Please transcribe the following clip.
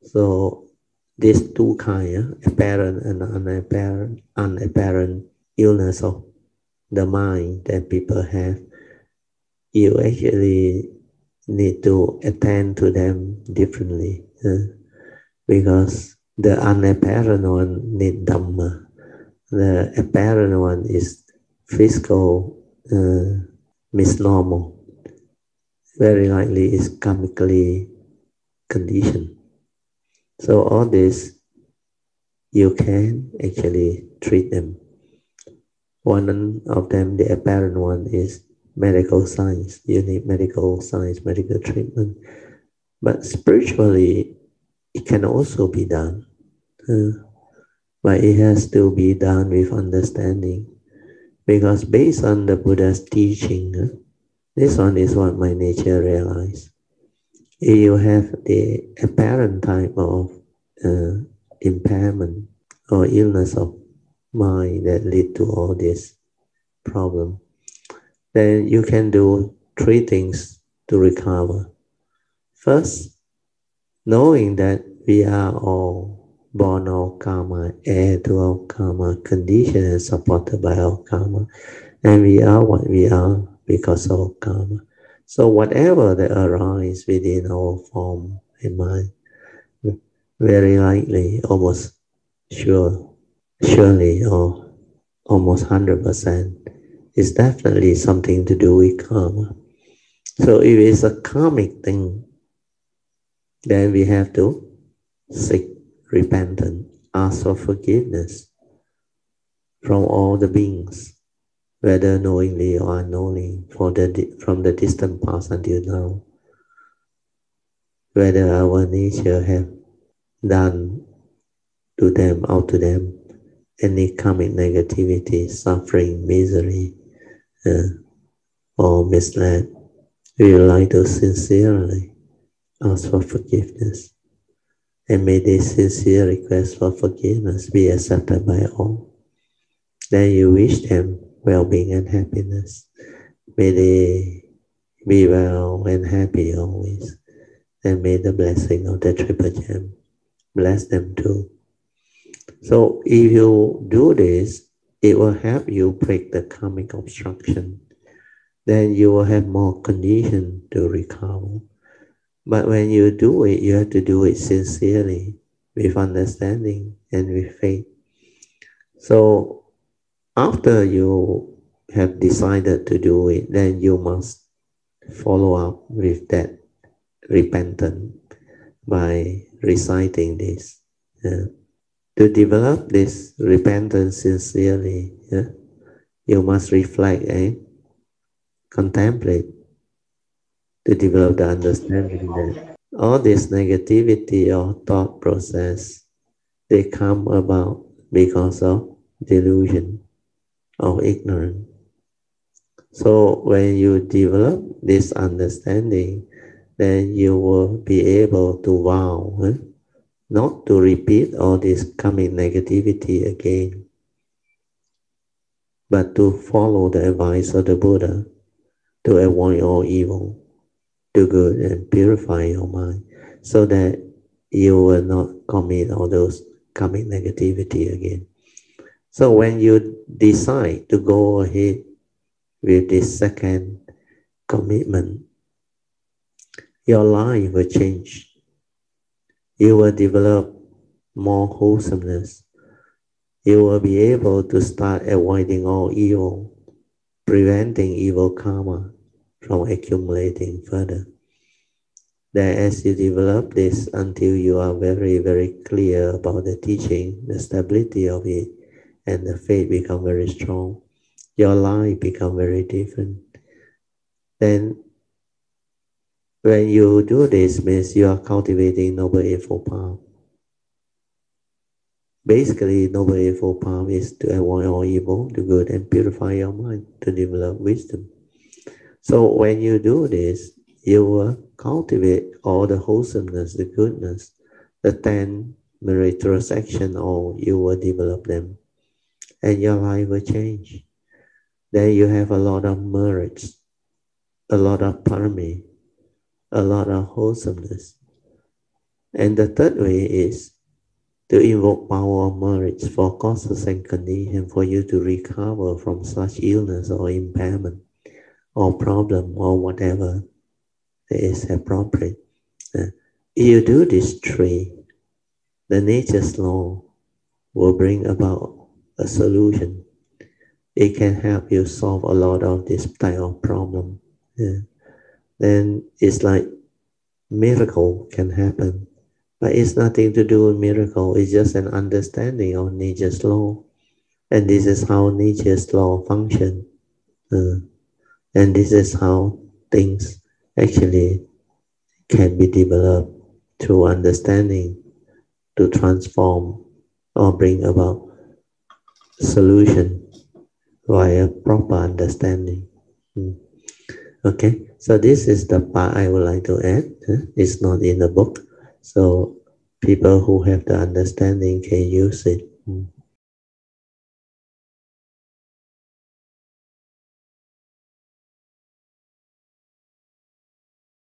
So these two kinds, apparent and unapparent illness of the mind that people have, you actually need to attend to them differently, because the unapparent one need Dhamma. The apparent one is physical misnormal, very likely is karmically conditioned. So all this, you can actually treat them. One of them, the apparent one, is medical science. You need medical science, medical treatment. But spiritually, it can also be done. But it has to be done with understanding. Because based on the Buddha's teaching, this one is what my nature realized. If you have the apparent type of impairment or illness of mind that lead to all this problem, then you can do three things to recover. First, knowing that we are all born of karma, heir to our karma, conditioned and supported by our karma, and we are what we are because of karma. So whatever that arises within our form and mind, very likely, almost surely, or almost 100%, is definitely something to do with karma. So if it's a karmic thing, then we have to seek repentance, ask for forgiveness from all the beings, whether knowingly or unknowingly, from the distant past until now, whether our nature have done to them, out to them, any karmic negativity, suffering, misery, or misled. We would like to sincerely ask for forgiveness, and may this sincere request for forgiveness be accepted by all. Then you wish them well-being and happiness. May they be well and happy always, and may the blessing of the Triple Gem bless them too. So if you do this, it will help you break the karmic obstruction. Then you will have more condition to recover. But when you do it, you have to do it sincerely, with understanding and with faith. So after you have decided to do it, then you must follow up with that repentance by reciting this. To develop this repentance sincerely, you must reflect and contemplate to develop the understanding that all this negativity or thought process, they come about because of delusion or ignorance. So when you develop this understanding, then you will be able to vow not to repeat all this coming negativity again, but to follow the advice of the Buddha, to avoid all evil, do good and purify your mind, so that you will not commit all those coming negativity again. So when you decide to go ahead with this second commitment, your life will change. You will develop more wholesomeness. You will be able to start avoiding all evil, preventing evil karma from accumulating further. That as you develop this until you are very, very clear about the teaching, the stability of it, and the faith become very strong, your life become very different. Then when you do this, means you are cultivating Noble Eightfold Path. Basically, Noble Eightfold Path is to avoid all evil, do good, and purify your mind, to develop wisdom. So when you do this, you will cultivate all the wholesomeness, the goodness, the 10 meritorious action, or you will develop them, and your life will change. Then you have a lot of merits, a lot of parami, a lot of wholesomeness. And the third way is to invoke power of marriage for causes and conditions for you to recover from such illness or impairment or problem or whatever is appropriate. If you do these three, the nature's law will bring about a solution. It can help you solve a lot of this type of problem. Yeah. Then it's like miracle can happen. But it's nothing to do with miracle. It's just an understanding of nature's law. And this is how nature's law function. And this is how things actually can be developed through understanding to transform or bring about solution via proper understanding. Okay, so this is the part I would like to add. It's not in the book, so people who have the understanding can use it.